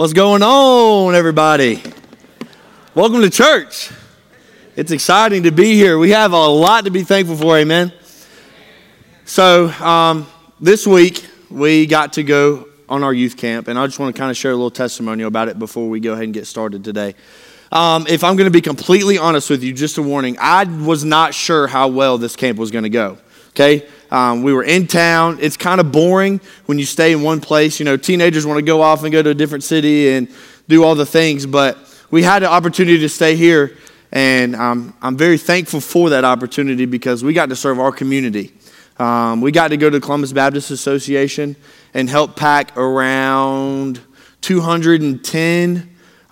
What's going on, everybody? Welcome to church. It's exciting to be here. We have a lot to be thankful for, amen? So this week, we got to go on our youth camp, and I just want to kind of share a little testimonial about it before we go ahead and get started today. If I'm going to be completely honest with you, just a warning, I was not sure how well this camp was going to go, okay? We were in town. It's kind of boring when you stay in one place. You know, teenagers want to go off and go to a different city and do all the things, but we had the opportunity to stay here, and I'm very thankful for that opportunity because we got to serve our community. We got to go to the Columbus Baptist Association and help pack around 210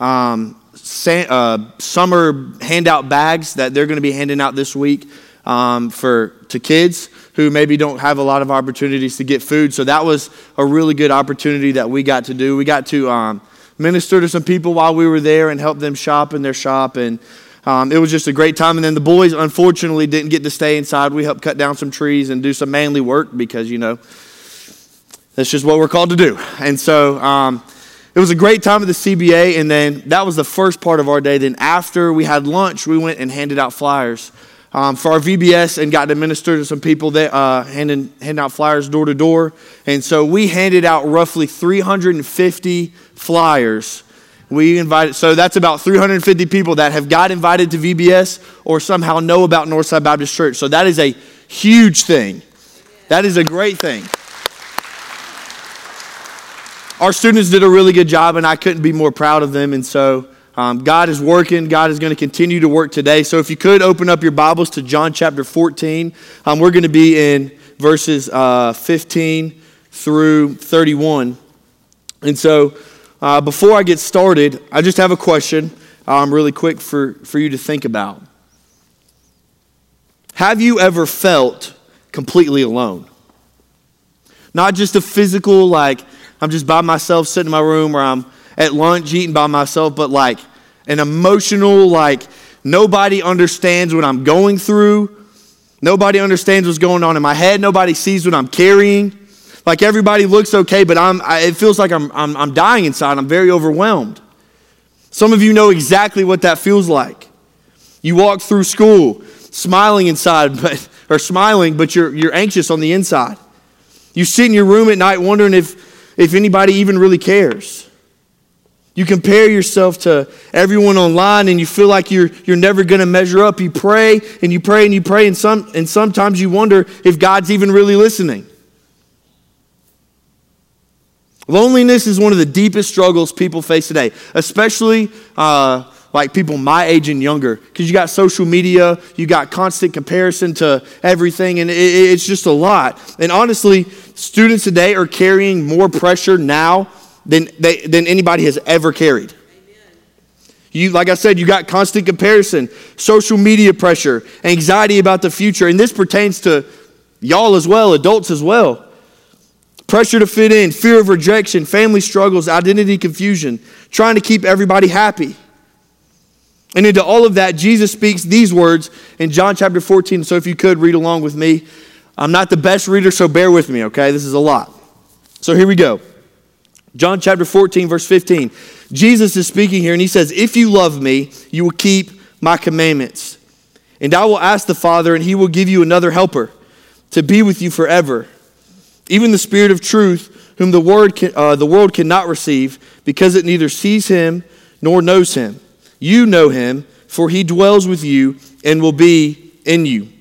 summer handout bags that they're going to be handing out this week to kids who maybe don't have a lot of opportunities to get food. So that was a really good opportunity that we got to do. We got to minister to some people while we were there and help them shop in their shop, and it was just a great time. And then the boys, unfortunately, didn't get to stay inside. We helped cut down some trees and do some manly work because, you know, that's just what we're called to do. And so it was a great time at the CBA, and then that was the first part of our day. Then after we had lunch, we went and handed out flyers for our VBS and got to minister to some people that handing out flyers door to door. And so we handed out roughly 350 flyers. So that's about 350 people that have got invited to VBS or somehow know about Northside Baptist Church. So that is a huge thing. That is a great thing. Our students did a really good job, and I couldn't be more proud of them. And so God is working. God is going to continue to work today. So if you could open up your Bibles to John chapter 14. We're going to be in verses 15 through 31. And so before I get started, I just have a question really quick for you to think about. Have you ever felt completely alone? Not just a physical, like, I'm just by myself sitting in my room, or I'm at lunch eating by myself, but like an emotional, like nobody understands what I'm going through. Nobody understands what's going on in my head. Nobody sees what I'm carrying. Like everybody looks okay, but it feels like I'm dying inside. I'm very overwhelmed. Some of you know exactly what that feels like. You walk through school smiling inside, but you're anxious on the inside. You sit in your room at night wondering if anybody even really cares. You compare yourself to everyone online and you feel like you're never going to measure up. You pray and you pray and you pray, and sometimes you wonder if God's even really listening. Loneliness is one of the deepest struggles people face today, especially like people my age and younger, because you got social media, you got constant comparison to everything, and it's just a lot. And honestly, students today are carrying more pressure now than anybody has ever carried. Like I said, you got constant comparison, social media pressure, anxiety about the future, and this pertains to y'all as well, adults as well. Pressure to fit in, fear of rejection, family struggles, identity confusion, trying to keep everybody happy. And into all of that, Jesus speaks these words in John chapter 14. So if you could read along with me. I'm not the best reader, so bear with me, okay? This is a lot. So here we go. John chapter 14, verse 15. Jesus is speaking here, and he says, "If you love me, you will keep my commandments. And I will ask the Father, and he will give you another helper to be with you forever. Even the Spirit of truth, whom the world cannot receive, because it neither sees him nor knows him. You know him, for he dwells with you and will be in you.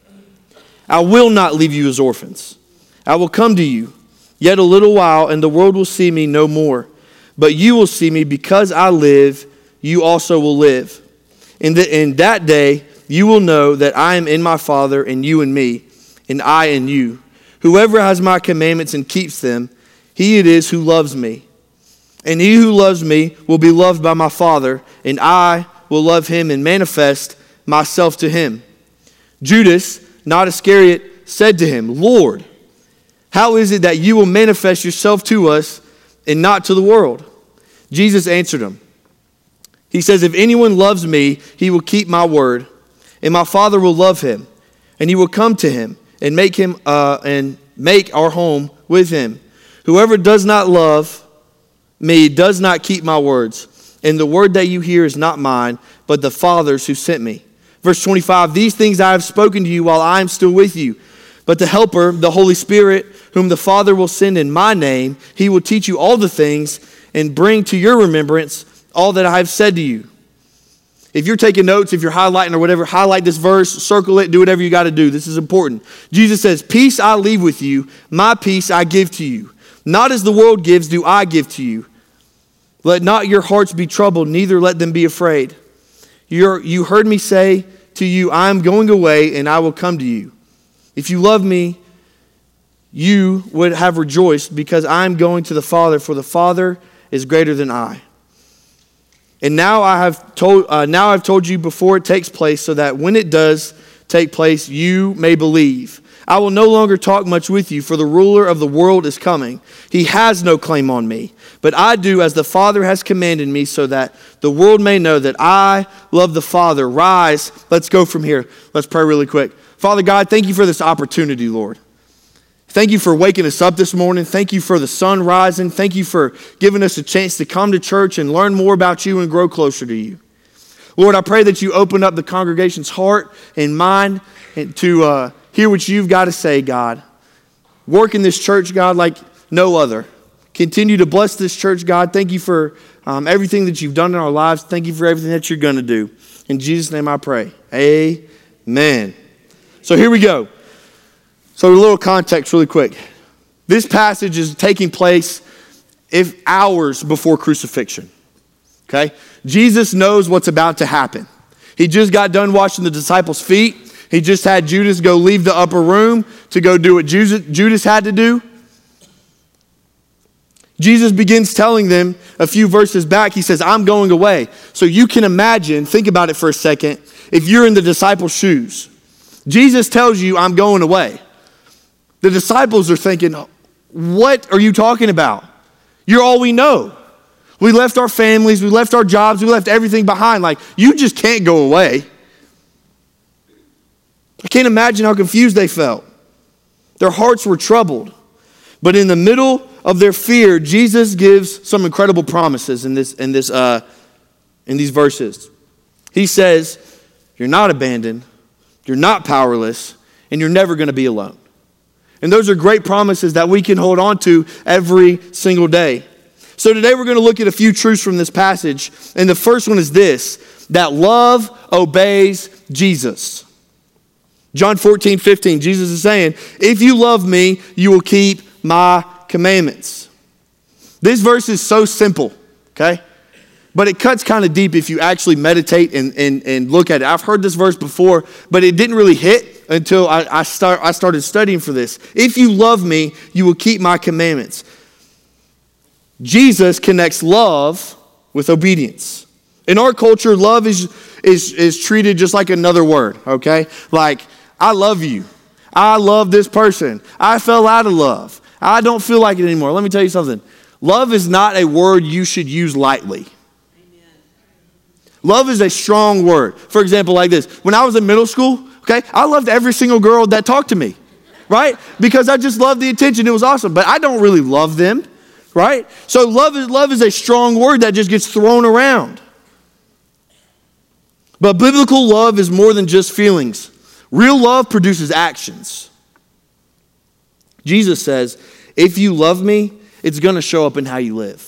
I will not leave you as orphans. I will come to you. Yet a little while, and the world will see me no more. But you will see me, because I live, you also will live. In that day, you will know that I am in my Father, and you in me, and I in you. Whoever has my commandments and keeps them, he it is who loves me. And he who loves me will be loved by my Father, and I will love him and manifest myself to him." Judas, not Iscariot, said to him, "Lord, how is it that you will manifest yourself to us and not to the world?" Jesus answered him. He says, "If anyone loves me, he will keep my word, and my Father will love him, and he will come to him and make our home with him. Whoever does not love me does not keep my words, and the word that you hear is not mine, but the Father's who sent me. Verse 25, these things I have spoken to you while I am still with you. But the Helper, the Holy Spirit, whom the Father will send in my name, he will teach you all the things and bring to your remembrance all that I have said to you. If you're taking notes, if you're highlighting or whatever, highlight this verse, circle it, do whatever you got to do. This is important. Jesus says, peace I leave with you, my peace I give to you. Not as the world gives do I give to you. Let not your hearts be troubled, neither let them be afraid. You heard me say to you, I am going away and I will come to you. If you love me, you would have rejoiced because I am going to the Father, for the Father is greater than I. And now I've told you before it takes place, so that when it does take place, you may believe. I will no longer talk much with you, for the ruler of the world is coming. He has no claim on me, but I do as the Father has commanded me, so that the world may know that I love the Father. Rise, let's go from here. Let's pray really quick. Father God, thank you for this opportunity, Lord. Thank you for waking us up this morning. Thank you for the sun rising. Thank you for giving us a chance to come to church and learn more about you and grow closer to you. Lord, I pray that you open up the congregation's heart and mind and to hear what you've got to say, God. Work in this church, God, like no other. Continue to bless this church, God. Thank you for everything that you've done in our lives. Thank you for everything that you're going to do. In Jesus' name I pray. Amen. So here we go. So a little context really quick. This passage is taking place hours before crucifixion. Okay? Jesus knows what's about to happen. He just got done washing the disciples' feet. He just had Judas go leave the upper room to go do what Judas had to do. Jesus begins telling them a few verses back. He says, I'm going away. So you can imagine, think about it for a second, if you're in the disciples' shoes. Jesus tells you, I'm going away. The disciples are thinking, what are you talking about? You're all we know. We left our families, we left our jobs, we left everything behind. Like, you just can't go away. I can't imagine how confused they felt. Their hearts were troubled. But in the middle of their fear, Jesus gives some incredible promises in these verses. He says, you're not abandoned, you're not powerless, and you're never going to be alone. And those are great promises that we can hold on to every single day. So today we're going to look at a few truths from this passage. And the first one is this, that love obeys Jesus. John 14:15, Jesus is saying, if you love me, you will keep my commandments. This verse is so simple, okay? But it cuts kind of deep if you actually meditate and look at it. I've heard this verse before, but it didn't really hit until I started studying for this. If you love me, you will keep my commandments. Jesus connects love with obedience. In our culture, love is treated just like another word, okay? Like, I love you. I love this person. I fell out of love. I don't feel like it anymore. Let me tell you something. Love is not a word you should use lightly. Love is a strong word. For example, like this. When I was in middle school, okay, I loved every single girl that talked to me, right? Because I just loved the attention. It was awesome. But I don't really love them, right? So love is a strong word that just gets thrown around. But biblical love is more than just feelings. Real love produces actions. Jesus says, if you love me, it's going to show up in how you live.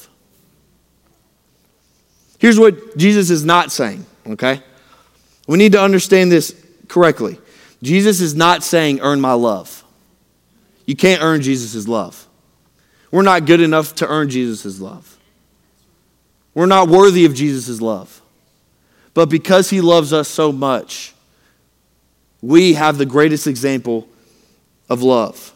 Here's what Jesus is not saying, okay? We need to understand this correctly. Jesus is not saying, earn my love. You can't earn Jesus' love. We're not good enough to earn Jesus' love. We're not worthy of Jesus' love. But because he loves us so much, we have the greatest example of love.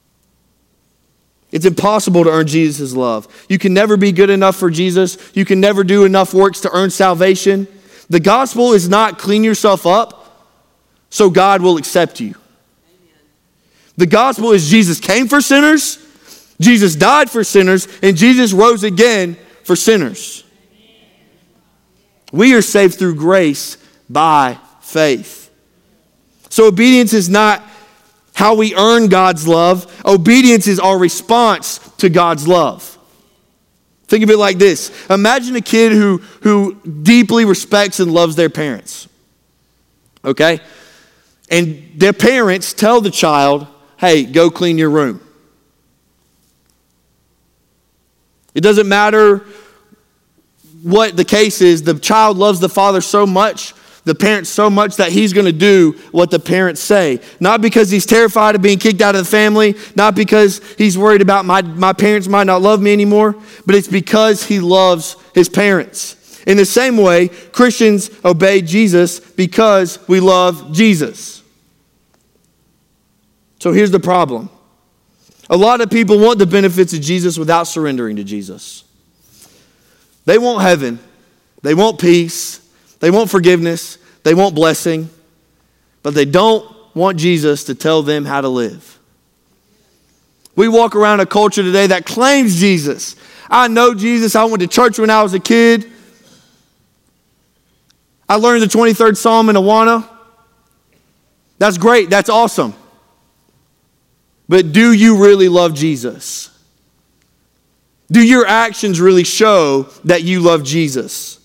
It's impossible to earn Jesus' love. You can never be good enough for Jesus. You can never do enough works to earn salvation. The gospel is not clean yourself up so God will accept you. The gospel is Jesus came for sinners, Jesus died for sinners, and Jesus rose again for sinners. We are saved through grace by faith. So obedience is not how we earn God's love. Obedience is our response to God's love. Think of it like this. Imagine a kid who deeply respects and loves their parents. Okay? And their parents tell the child, hey, go clean your room. It doesn't matter what the case is. The child loves the father so much, the parents so much, that he's going to do what the parents say. Not because he's terrified of being kicked out of the family, not because he's worried about my parents might not love me anymore, but it's because he loves his parents. In the same way, Christians obey Jesus because we love Jesus. So here's the problem. A lot of people want the benefits of Jesus without surrendering to Jesus. They want heaven. They want peace. They want forgiveness. They want blessing. But they don't want Jesus to tell them how to live. We walk around a culture today that claims Jesus. I know Jesus. I went to church when I was a kid. I learned the 23rd Psalm in Awana. That's great. That's awesome. But do you really love Jesus? Do your actions really show that you love Jesus?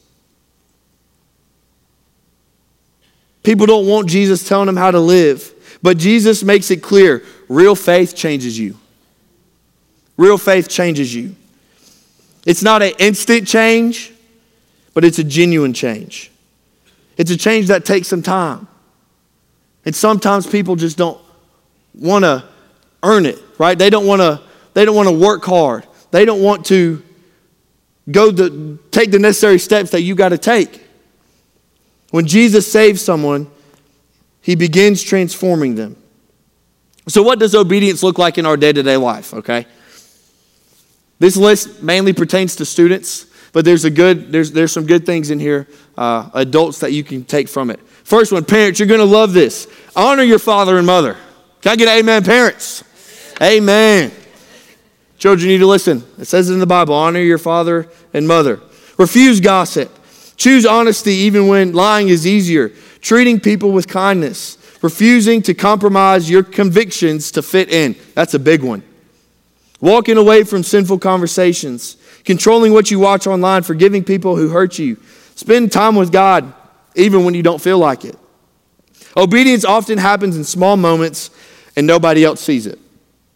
People don't want Jesus telling them how to live. But Jesus makes it clear, real faith changes you. Real faith changes you. It's not an instant change, but it's a genuine change. It's a change that takes some time. And sometimes people just don't want to earn it, right? They don't want to work hard. They don't want to take the necessary steps that you got to take. When Jesus saves someone, he begins transforming them. So what does obedience look like in our day-to-day life, okay? This list mainly pertains to students, but there's some good things in here, adults, that you can take from it. First one, parents, you're going to love this. Honor your father and mother. Can I get an amen, parents? Amen. Children, you need to listen. It says it in the Bible, honor your father and mother. Refuse gossip. Choose honesty even when lying is easier. Treating people with kindness. Refusing to compromise your convictions to fit in. That's a big one. Walking away from sinful conversations. Controlling what you watch online. Forgiving people who hurt you. Spend time with God even when you don't feel like it. Obedience often happens in small moments and nobody else sees it.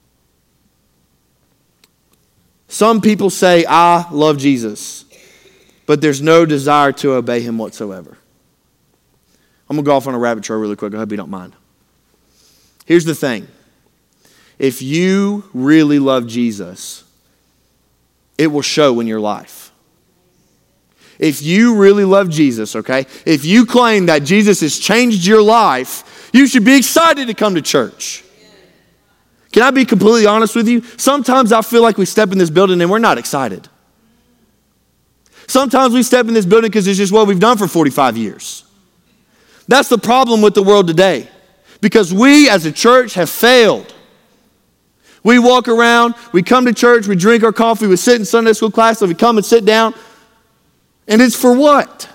Some people say, I love Jesus, but there's no desire to obey him whatsoever. I'm going to go off on a rabbit trail really quick. I hope you don't mind. Here's the thing. If you really love Jesus, it will show in your life. If you really love Jesus, okay, if you claim that Jesus has changed your life, you should be excited to come to church. Can I be completely honest with you? Sometimes I feel like we step in this building and we're not excited. Sometimes we step in this building because it's just what we've done for 45 years. That's the problem with the world today. Because we as a church have failed. We walk around, we come to church, we drink our coffee, we sit in Sunday school class, so we come and sit down. And it's for what?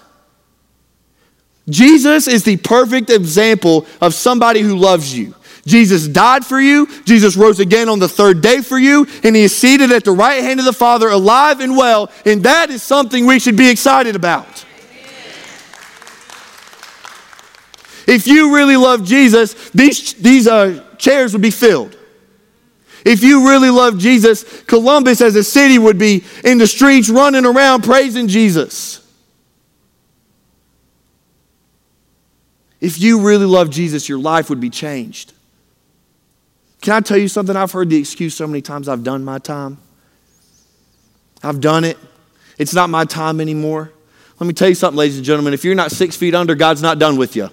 Jesus is the perfect example of somebody who loves you. Jesus died for you. Jesus rose again on the third day for you. And he is seated at the right hand of the Father, alive and well. And that is something we should be excited about. If you really love Jesus, these chairs would be filled. If you really love Jesus, Columbus as a city would be in the streets running around praising Jesus. If you really love Jesus, your life would be changed. Can I tell you something? I've heard the excuse so many times, I've done my time. I've done it. It's not my time anymore. Let me tell you something, ladies and gentlemen. If you're not 6 feet under, God's not done with you.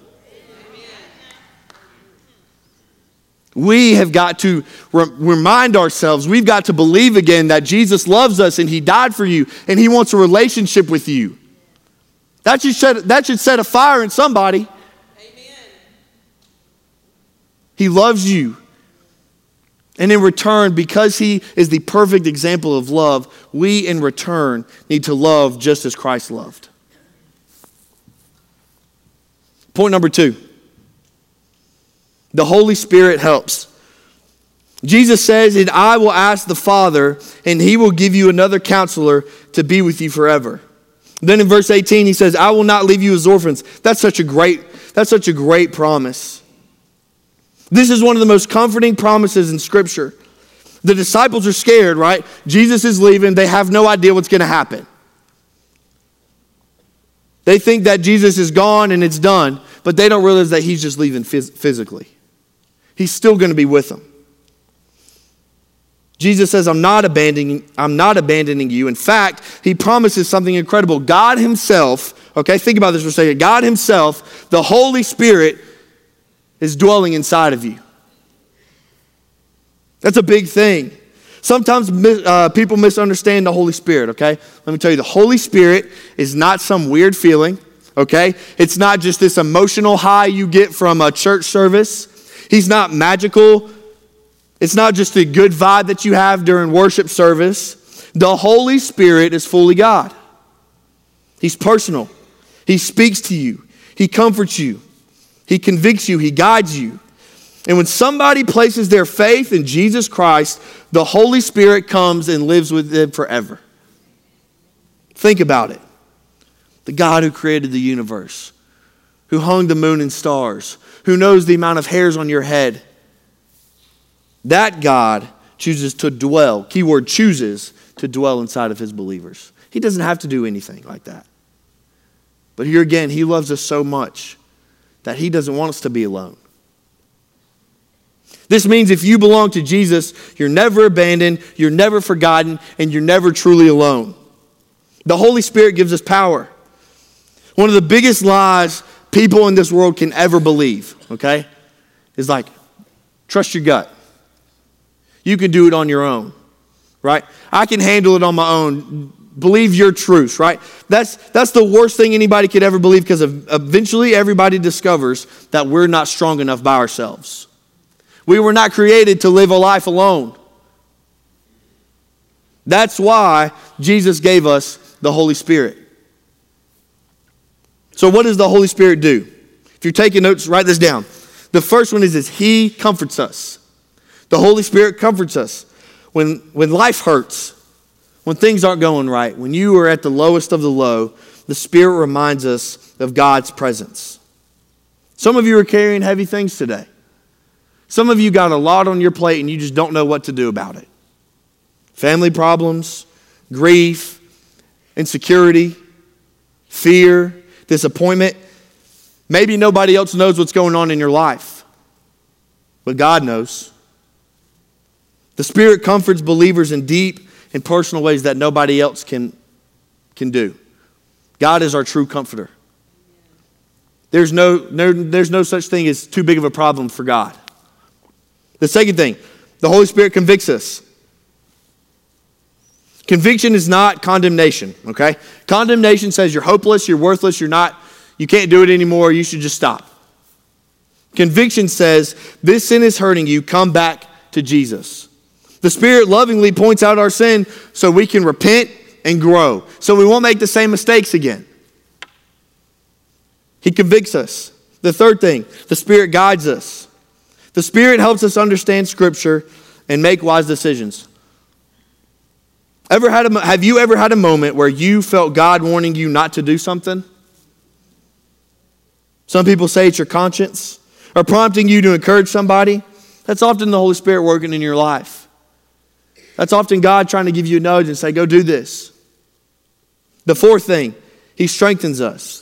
We have got to remind ourselves, we've got to believe again that Jesus loves us and he died for you and he wants a relationship with you. That should set a fire in somebody. Amen. He loves you. And in return, because he is the perfect example of love, we in return need to love just as Christ loved. Point number 2. The Holy Spirit helps. Jesus says, and I will ask the Father, and he will give you another counselor to be with you forever. Then in verse 18, he says, I will not leave you as orphans. That's such a great promise. This is one of the most comforting promises in Scripture. The disciples are scared, right? Jesus is leaving. They have no idea what's going to happen. They think that Jesus is gone and it's done, but they don't realize that he's just leaving physically. He's still going to be with them. Jesus says, I'm not abandoning you. In fact, he promises something incredible. God himself, okay, think about this for a second. God himself, the Holy Spirit, is dwelling inside of you. That's a big thing. Sometimes people misunderstand the Holy Spirit, okay? Let me tell you, the Holy Spirit is not some weird feeling, okay? It's not just this emotional high you get from a church service. He's not magical. It's not just a good vibe that you have during worship service. The Holy Spirit is fully God. He's personal. He speaks to you. He comforts you. He convicts you. He guides you. And when somebody places their faith in Jesus Christ, the Holy Spirit comes and lives with them forever. Think about it. The God who created the universe, who hung the moon and stars, who knows the amount of hairs on your head, that God chooses to dwell, keyword chooses, to dwell inside of his believers. He doesn't have to do anything like that. But here again, he loves us so much that he doesn't want us to be alone. This means if you belong to Jesus, you're never abandoned, you're never forgotten, and you're never truly alone. The Holy Spirit gives us power. One of the biggest lies people in this world can ever believe, okay, is like, trust your gut. You can do it on your own, right? I can handle it on my own. Believe your truths, right? That's the worst thing anybody could ever believe, because eventually everybody discovers that we're not strong enough by ourselves. We were not created to live a life alone. That's why Jesus gave us the Holy Spirit. So what does the Holy Spirit do? If you're taking notes, write this down. The first one is this: he comforts us. The Holy Spirit comforts us. When life hurts, when things aren't going right, when you are at the lowest of the low, the Spirit reminds us of God's presence. Some of you are carrying heavy things today. Some of you got a lot on your plate and you just don't know what to do about it. Family problems, grief, insecurity, fear, disappointment. Maybe nobody else knows what's going on in your life, but God knows. The Spirit comforts believers in deep and personal ways that nobody else can do. God is our true comforter. There's no such thing as too big of a problem for God. The second thing, the Holy Spirit convicts us. Conviction is not condemnation, okay? Condemnation says you're hopeless, you're worthless, you can't do it anymore, you should just stop. Conviction says this sin is hurting you, come back to Jesus. The Spirit lovingly points out our sin so we can repent and grow, so we won't make the same mistakes again. He convicts us. The third thing, the Spirit guides us. The Spirit helps us understand Scripture and make wise decisions. Have you ever had a moment where you felt God warning you not to do something? Some people say it's your conscience, or prompting you to encourage somebody. That's often the Holy Spirit working in your life. That's often God trying to give you a nudge and say, go do this. The fourth thing, he strengthens us.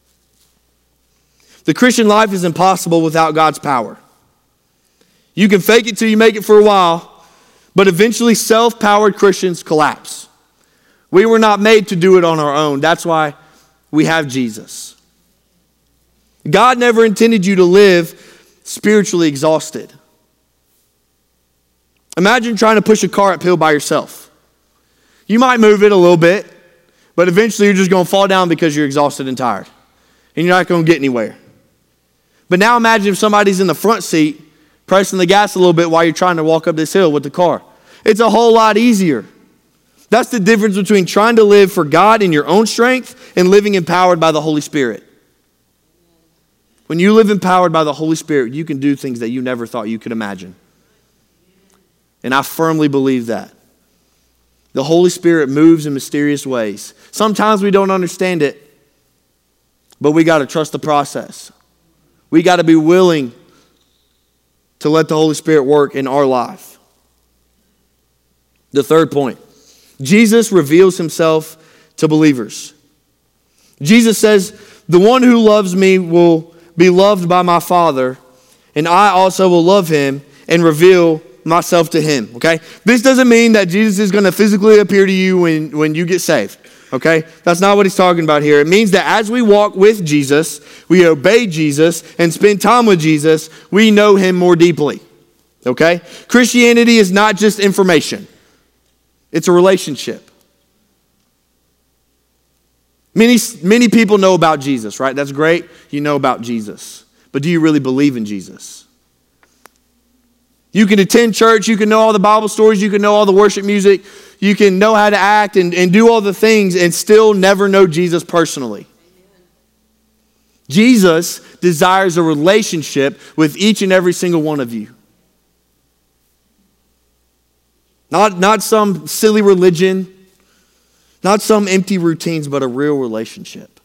The Christian life is impossible without God's power. You can fake it till you make it for a while, but eventually self-powered Christians collapse. We were not made to do it on our own. That's why we have Jesus. God never intended you to live spiritually exhausted. Imagine trying to push a car uphill by yourself. You might move it a little bit, but eventually you're just going to fall down because you're exhausted and tired. And you're not going to get anywhere. But now imagine if somebody's in the front seat pressing the gas a little bit while you're trying to walk up this hill with the car. It's a whole lot easier. That's the difference between trying to live for God in your own strength and living empowered by the Holy Spirit. When you live empowered by the Holy Spirit, you can do things that you never thought you could imagine. And I firmly believe that. The Holy Spirit moves in mysterious ways. Sometimes we don't understand it, but we got to trust the process. We got to be willing to let the Holy Spirit work in our life. The third point, Jesus reveals himself to believers. Jesus says, "The one who loves me will be loved by my Father, and I also will love him and reveal myself to him." Okay? This doesn't mean that Jesus is going to physically appear to you when you get saved. Okay? That's not what he's talking about here. It means that as we walk with Jesus, we obey Jesus, and spend time with Jesus, we know him more deeply. Okay? Christianity is not just information. It's a relationship. Many people know about Jesus, right? That's great. You know about Jesus. But do you really believe in Jesus? You can attend church, you can know all the Bible stories, you can know all the worship music, you can know how to act and do all the things and still never know Jesus personally. Jesus desires a relationship with each and every single one of you. Not some silly religion, not some empty routines, but a real relationship.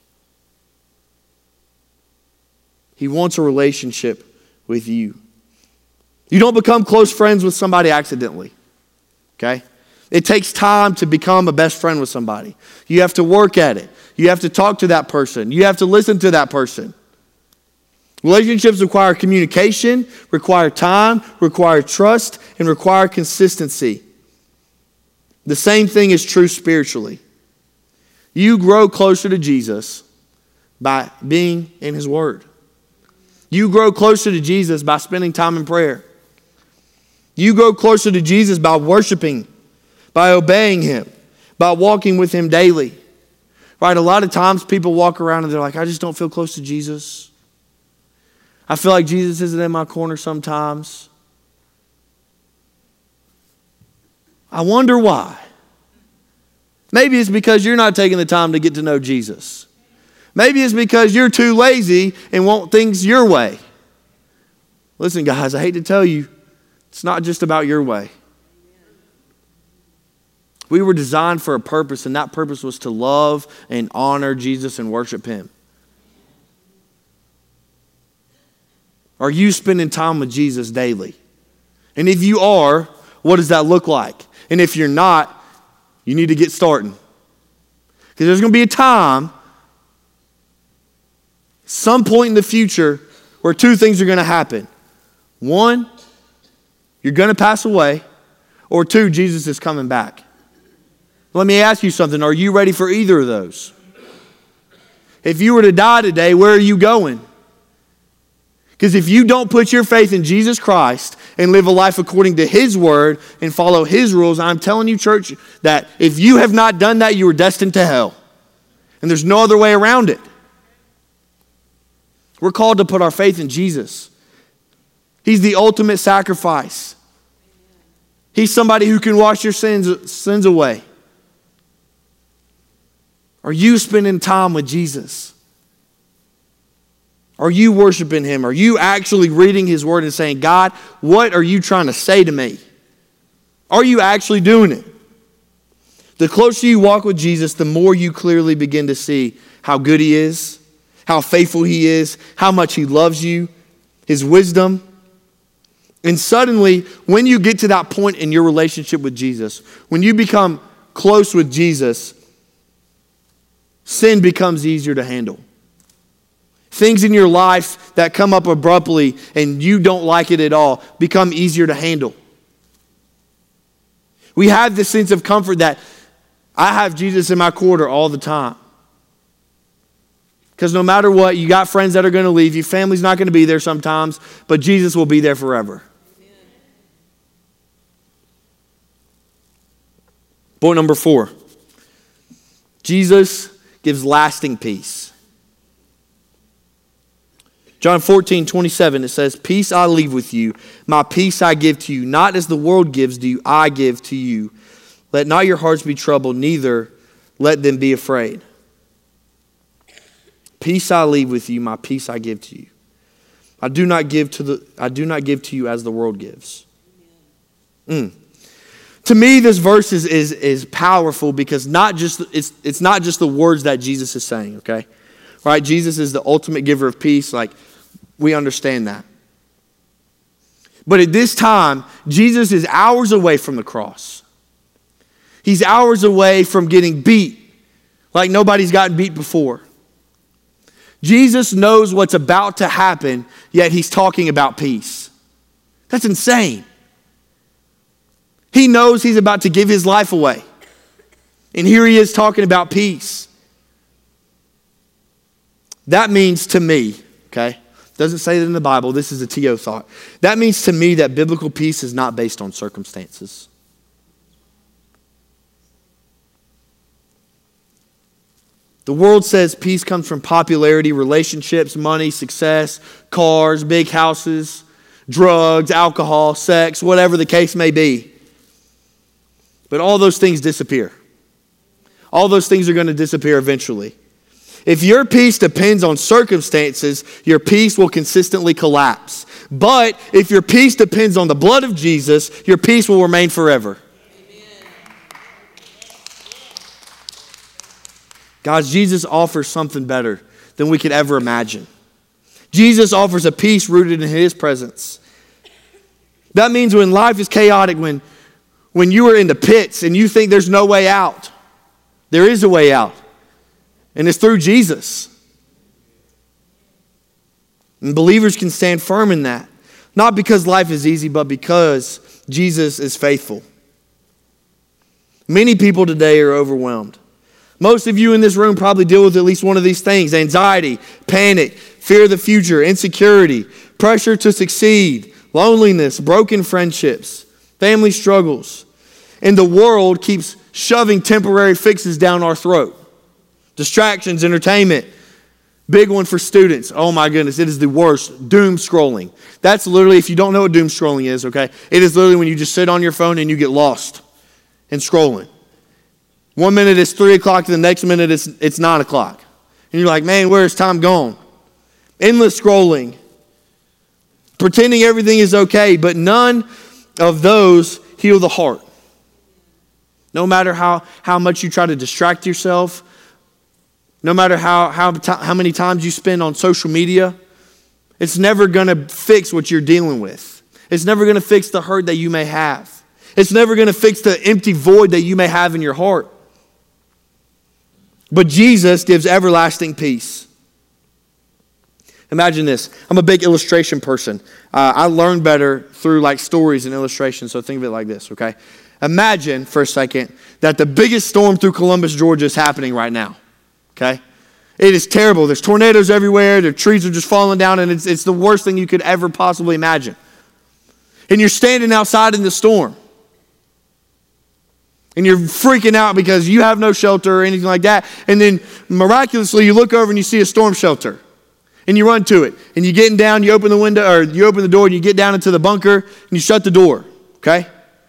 He wants a relationship with you. You don't become close friends with somebody accidentally, okay? It takes time to become a best friend with somebody. You have to work at it. You have to talk to that person. You have to listen to that person. Relationships require communication, require time, require trust, and require consistency. The same thing is true spiritually. You grow closer to Jesus by being in his word. You grow closer to Jesus by spending time in prayer. You grow closer to Jesus by worshiping, by obeying him, by walking with him daily. Right? A lot of times people walk around and they're like, I just don't feel close to Jesus. I feel like Jesus isn't in my corner sometimes. I wonder why. Maybe it's because you're not taking the time to get to know Jesus. Maybe it's because you're too lazy and want things your way. Listen, guys, I hate to tell you, it's not just about your way. We were designed for a purpose, and that purpose was to love and honor Jesus and worship him. Are you spending time with Jesus daily? And if you are, what does that look like? And if you're not, you need to get starting. Because there's going to be a time, some point in the future, where two things are going to happen. One, you're going to pass away. Or two, Jesus is coming back. Let me ask you something. Are you ready for either of those? If you were to die today, where are you going? Because if you don't put your faith in Jesus Christ and live a life according to his word and follow his rules, I'm telling you, church, that if you have not done that, you are destined to hell. And there's no other way around it. We're called to put our faith in Jesus. He's the ultimate sacrifice. He's somebody who can wash your sins away. Are you spending time with Jesus? Are you worshiping him? Are you actually reading his word and saying, God, what are you trying to say to me? Are you actually doing it? The closer you walk with Jesus, the more you clearly begin to see how good he is, how faithful he is, how much he loves you, his wisdom. And suddenly, when you get to that point in your relationship with Jesus, when you become close with Jesus, sin becomes easier to handle. Things in your life that come up abruptly and you don't like it at all become easier to handle. We have this sense of comfort that I have Jesus in my corner all the time. Because no matter what, you got friends that are going to leave you. Family's not going to be there sometimes, but Jesus will be there forever. Amen. Point number 4. Jesus gives lasting peace. John 14:27, it says, peace I leave with you, my peace I give to you. Not as the world gives do I give to you. Let not your hearts be troubled, neither let them be afraid. Peace I leave with you, my peace I give to you. I do not give to you as the world gives. To me, this verse is powerful because it's not just the words that Jesus is saying, okay? Right? Jesus is the ultimate giver of peace. Like, we understand that. But at this time, Jesus is hours away from the cross. He's hours away from getting beat like nobody's gotten beat before. Jesus knows what's about to happen, yet he's talking about peace. That's insane. He knows he's about to give his life away. And here he is talking about peace. That means to me, okay? Doesn't say that in the Bible. This is a T.O. thought. That means to me that biblical peace is not based on circumstances. The world says peace comes from popularity, relationships, money, success, cars, big houses, drugs, alcohol, sex, whatever the case may be. But all those things disappear. All those things are going to disappear eventually. If your peace depends on circumstances, your peace will consistently collapse. But if your peace depends on the blood of Jesus, your peace will remain forever. Guys, Jesus offers something better than we could ever imagine. Jesus offers a peace rooted in his presence. That means when life is chaotic, when you are in the pits and you think there's no way out, there is a way out. And it's through Jesus. And believers can stand firm in that. Not because life is easy, but because Jesus is faithful. Many people today are overwhelmed. Most of you in this room probably deal with at least one of these things: anxiety, panic, fear of the future, insecurity, pressure to succeed, loneliness, broken friendships, family struggles. And the world keeps shoving temporary fixes down our throat. Distractions, entertainment. Big one for students. Oh my goodness, it is the worst. Doom scrolling. That's literally, if you don't know what doom scrolling is, okay, it is literally when you just sit on your phone and you get lost in scrolling. 1 minute it's 3 o'clock, the next minute it's 9 o'clock. And you're like, man, where's time gone? Endless scrolling. Pretending everything is okay, but none of those heal the heart. No matter how much you try to distract yourself, no matter how many times you spend on social media, it's never going to fix what you're dealing with. It's never going to fix the hurt that you may have. It's never going to fix the empty void that you may have in your heart. But Jesus gives everlasting peace. Imagine this. I'm a big illustration person. I learn better through like stories and illustrations, so think of it like this, okay? Imagine for a second that the biggest storm through Columbus, Georgia is happening right now, okay? It is terrible. There's tornadoes everywhere. The trees are just falling down, and it's the worst thing you could ever possibly imagine. And you're standing outside in the storm. And you're freaking out because you have no shelter or anything like that. And then miraculously, you look over and you see a storm shelter. And you run to it. And you're getting down, you open the window, or you open the door, and you get down into the bunker, and you shut the door. Okay?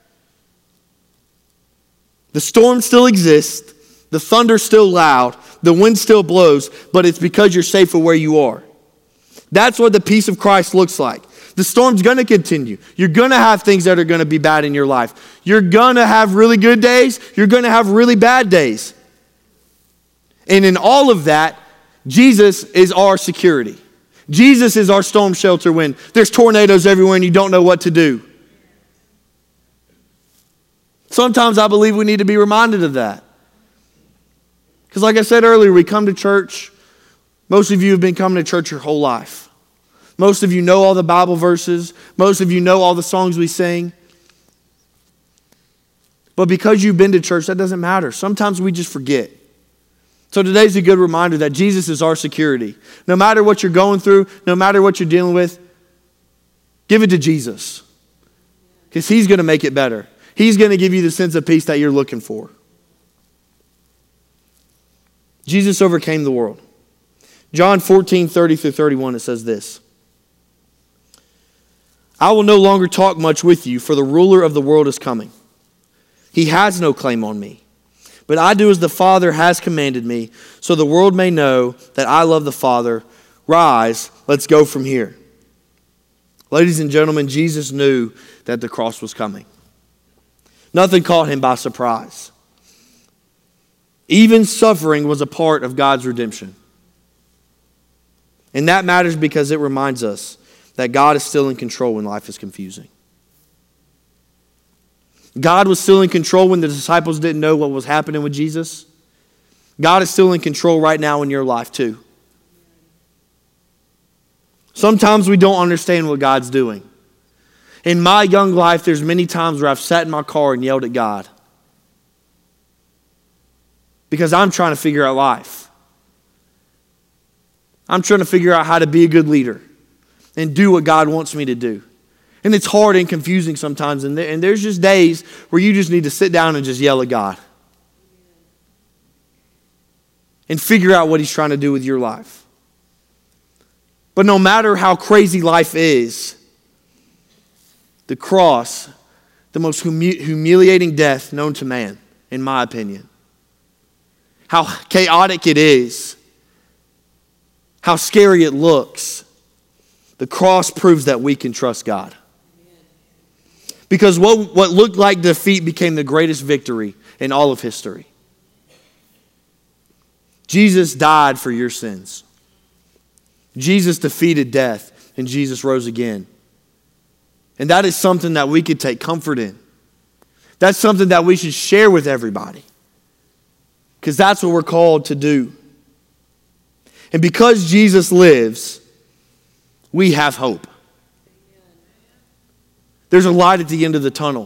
The storm still exists. The thunder's still loud. The wind still blows. But it's because you're safe where you are. That's what the peace of Christ looks like. The storm's going to continue. You're going to have things that are going to be bad in your life. You're going to have really good days. You're going to have really bad days. And in all of that, Jesus is our security. Jesus is our storm shelter when there's tornadoes everywhere and you don't know what to do. Sometimes I believe we need to be reminded of that. Because like I said earlier, we come to church. Most of you have been coming to church your whole life. Most of you know all the Bible verses. Most of you know all the songs we sing. But because you've been to church, that doesn't matter. Sometimes we just forget. So today's a good reminder that Jesus is our security. No matter what you're going through, no matter what you're dealing with, give it to Jesus. Because he's going to make it better. He's going to give you the sense of peace that you're looking for. Jesus overcame the world. John 14:30-31, it says this. I will no longer talk much with you, for the ruler of the world is coming. He has no claim on me. But I do as the Father has commanded me, so the world may know that I love the Father. Rise, let's go from here. Ladies and gentlemen, Jesus knew that the cross was coming. Nothing caught him by surprise. Even suffering was a part of God's redemption. And that matters because it reminds us that God is still in control when life is confusing. God was still in control when the disciples didn't know what was happening with Jesus. God is still in control right now in your life too. Sometimes we don't understand what God's doing. In my young life, there's many times where I've sat in my car and yelled at God because I'm trying to figure out life. I'm trying to figure out how to be a good leader and do what God wants me to do. And it's hard and confusing sometimes. And there's just days where you just need to sit down and just yell at God and figure out what He's trying to do with your life. But no matter how crazy life is, the cross, the most humiliating death known to man, in my opinion, how chaotic it is, how scary it looks, the cross proves that we can trust God. Because what looked like defeat became the greatest victory in all of history. Jesus died for your sins. Jesus defeated death, and Jesus rose again. And that is something that we could take comfort in. That's something that we should share with everybody. Because that's what we're called to do. And because Jesus lives, we have hope. There's a light at the end of the tunnel.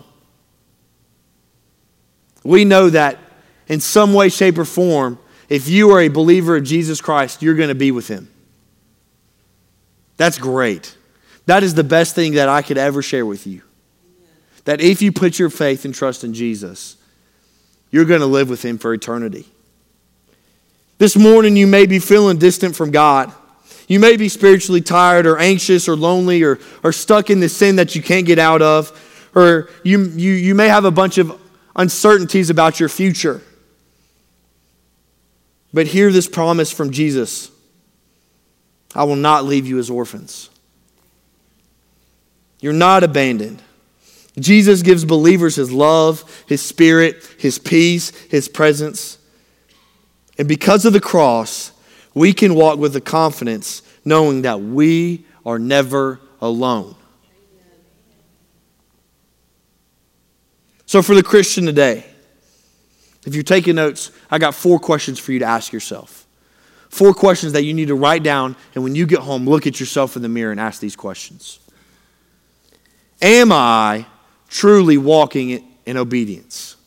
We know that in some way, shape, or form, if you are a believer of Jesus Christ, you're going to be with Him. That's great. That is the best thing that I could ever share with you. That if you put your faith and trust in Jesus, you're going to live with Him for eternity. This morning you may be feeling distant from God. You may be spiritually tired or anxious or lonely or stuck in the sin that you can't get out of. Or you may have a bunch of uncertainties about your future. But hear this promise from Jesus. I will not leave you as orphans. You're not abandoned. Jesus gives believers His love, His Spirit, His peace, His presence. And because of the cross, we can walk with the confidence knowing that we are never alone. So for the Christian today, if you're taking notes, I got 4 questions for you to ask yourself. 4 questions that you need to write down, and when you get home, look at yourself in the mirror and ask these questions. Am I truly walking in obedience?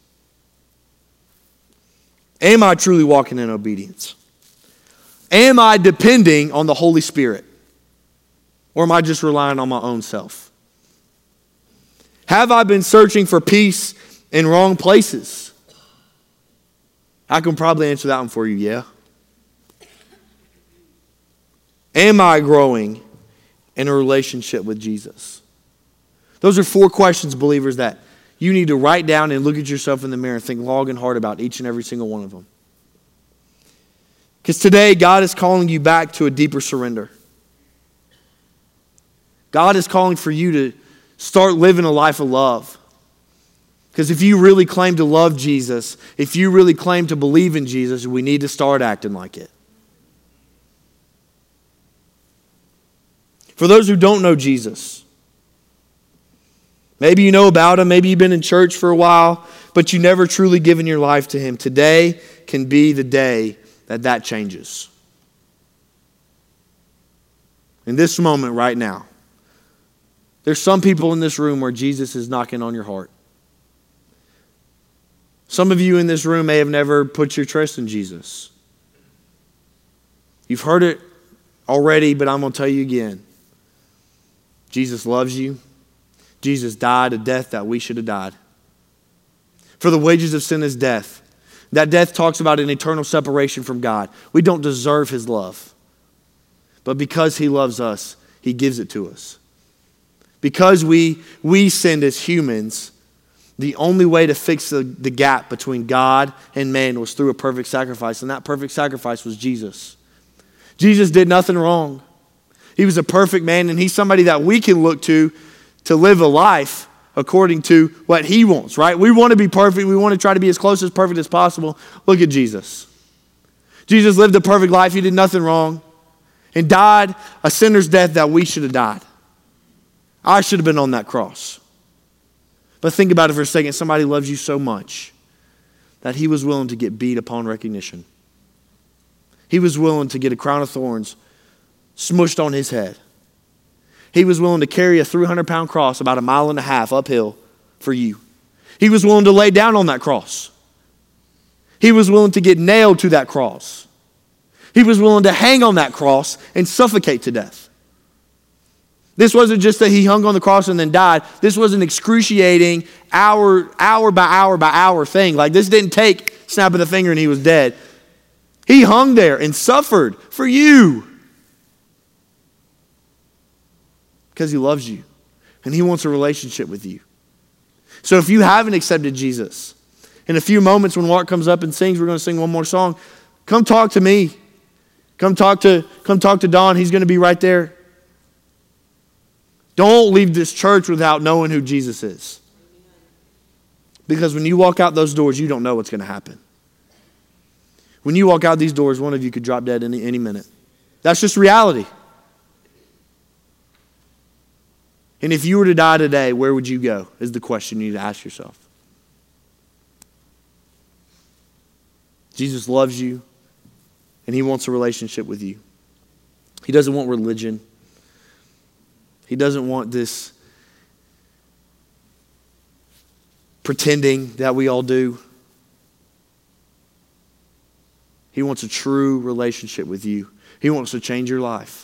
Am I truly walking in obedience? Am I depending on the Holy Spirit? Or am I just relying on my own self? Have I been searching for peace in wrong places? I can probably answer that one for you, yeah. Am I growing in a relationship with Jesus? Those are 4 questions, believers, that you need to write down and look at yourself in the mirror and think long and hard about each and every single one of them. Because today, God is calling you back to a deeper surrender. God is calling for you to start living a life of love. Because if you really claim to love Jesus, if you really claim to believe in Jesus, we need to start acting like it. For those who don't know Jesus, maybe you know about Him, maybe you've been in church for a while, but you never truly given your life to Him. Today can be the day that changes. In this moment right now, there's some people in this room where Jesus is knocking on your heart. Some of you in this room may have never put your trust in Jesus. You've heard it already, but I'm going to tell you again. Jesus loves you. Jesus died a death that we should have died. For the wages of sin is death. That death talks about an eternal separation from God. We don't deserve His love. But because He loves us, He gives it to us. Because we sinned as humans, the only way to fix the gap between God and man was through a perfect sacrifice. And that perfect sacrifice was Jesus. Jesus did nothing wrong. He was a perfect man, and He's somebody that we can look to live a life according to what he wants, right? We want to be perfect. We want to try to be as close as perfect as possible. Look at Jesus. Jesus lived a perfect life. He did nothing wrong and died a sinner's death that we should have died. I should have been on that cross. But think about it for a second. Somebody loves you so much that he was willing to get beat upon recognition. He was willing to get a crown of thorns smushed on his head. He was willing to carry a 300-pound cross about 1.5 miles uphill for you. He was willing to lay down on that cross. He was willing to get nailed to that cross. He was willing to hang on that cross and suffocate to death. This wasn't just that he hung on the cross and then died. This was an excruciating hour by hour thing. Like, this didn't take snap of the finger and he was dead. He hung there and suffered for you because he loves you and he wants a relationship with you. So if you haven't accepted Jesus, in a few moments when Mark comes up and sings, we're going to sing one more song. Come talk to me. Come talk to Don. He's going to be right there. Don't leave this church without knowing who Jesus is. Because when you walk out those doors, you don't know what's going to happen. When you walk out these doors, one of you could drop dead any minute. That's just reality. And if you were to die today, where would you go? Is the question you need to ask yourself. Jesus loves you, and he wants a relationship with you. He doesn't want religion. He doesn't want this pretending that we all do. He wants a true relationship with you. He wants to change your life.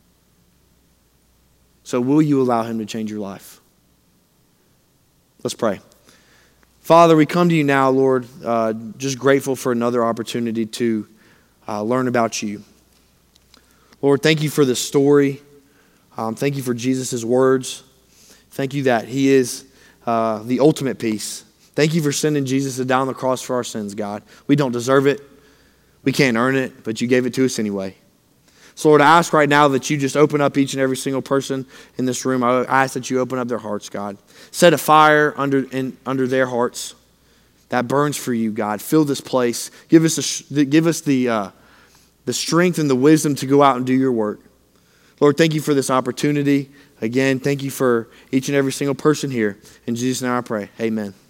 So will you allow him to change your life? Let's pray. Father, we come to you now, Lord, just grateful for another opportunity to learn about you. Lord, thank you for this story. Thank you for Jesus' words. Thank you that he is the ultimate peace. Thank you for sending Jesus to die on the cross for our sins, God. We don't deserve it. We can't earn it, but you gave it to us anyway. So Lord, I ask right now that you just open up each and every single person in this room. I ask that you open up their hearts, God. Set a fire under their hearts that burns for you, God. Fill this place. Give us the strength and the wisdom to go out and do your work. Lord, thank you for this opportunity. Again, thank you for each and every single person here. In Jesus' name I pray. Amen.